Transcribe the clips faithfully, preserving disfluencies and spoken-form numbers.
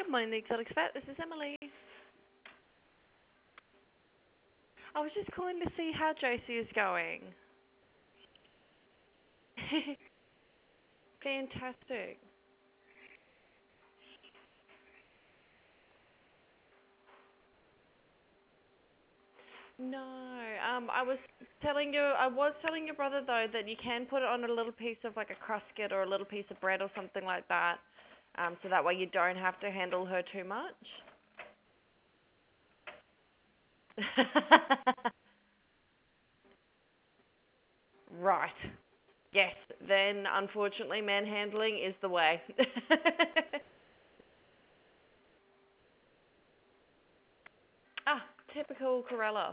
morning, the Exotic Vet. This is Emily. I was just calling to see how Josie is going. Fantastic. No, um, I was telling you, I was telling your brother though that you can put it on a little piece of like a crusket or a little piece of bread or something like that, um, so that way you don't have to handle her too much. Right. Yes. Then unfortunately, manhandling is the way. Ah, typical Corella.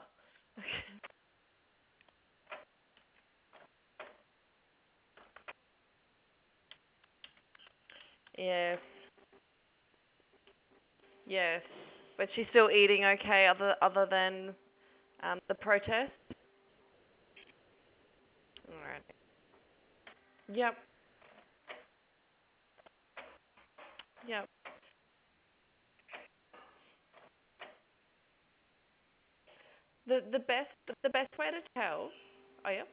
Yes. Yes. But she's still eating okay, other other than um, the protest. All right. Yep. Yep. The the best the best way to tell. Oh yep.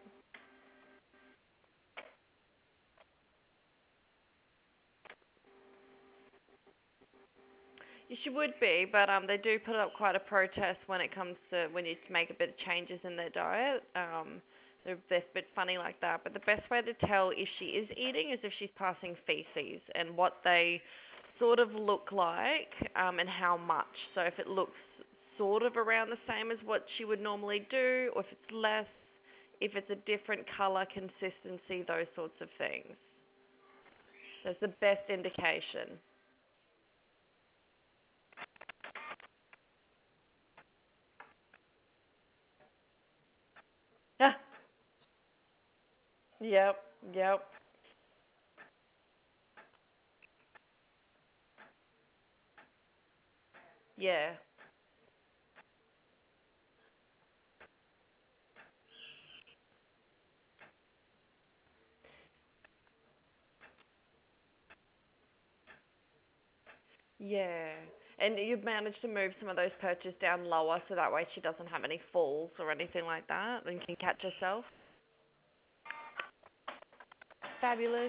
Yeah, she would be, but um, they do put up quite a protest when it comes to when you make a bit of changes in their diet. Um, they're, they're a bit funny like that. But the best way to tell if she is eating is if she's passing feces and what they sort of look like um, and how much. So if it looks sort of around the same as what she would normally do, or if it's less, if it's a different color, consistency, those sorts of things. That's the best indication. Yep, yep, yeah. Yeah. And you've managed to move some of those perches down lower so that way she doesn't have any falls or anything like that and can catch herself. Fabulous.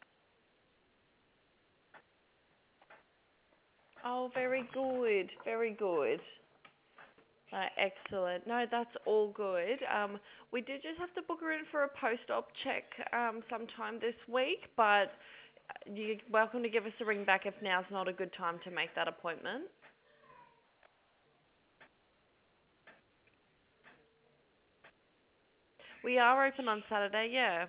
Oh, very good. Very good. Uh, excellent. No, that's all good. Um, we did just have to book her in for a post-op check um, sometime this week, but you're welcome to give us a ring back if now's not a good time to make that appointment. We are open on Saturday, yeah.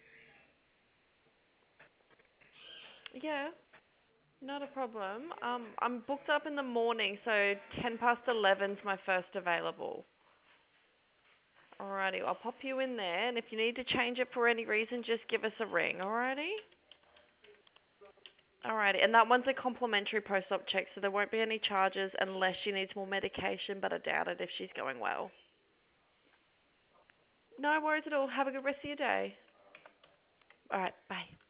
Yeah. Not a problem. Um, I'm booked up in the morning, so ten past eleven's my first available. Alrighty, I'll pop you in there, and if you need to change it for any reason, just give us a ring, alrighty? Alrighty, and that one's a complimentary post-op check, so there won't be any charges unless she needs more medication, but I doubt it if she's going well. No worries at all. Have a good rest of your day. Alright, bye.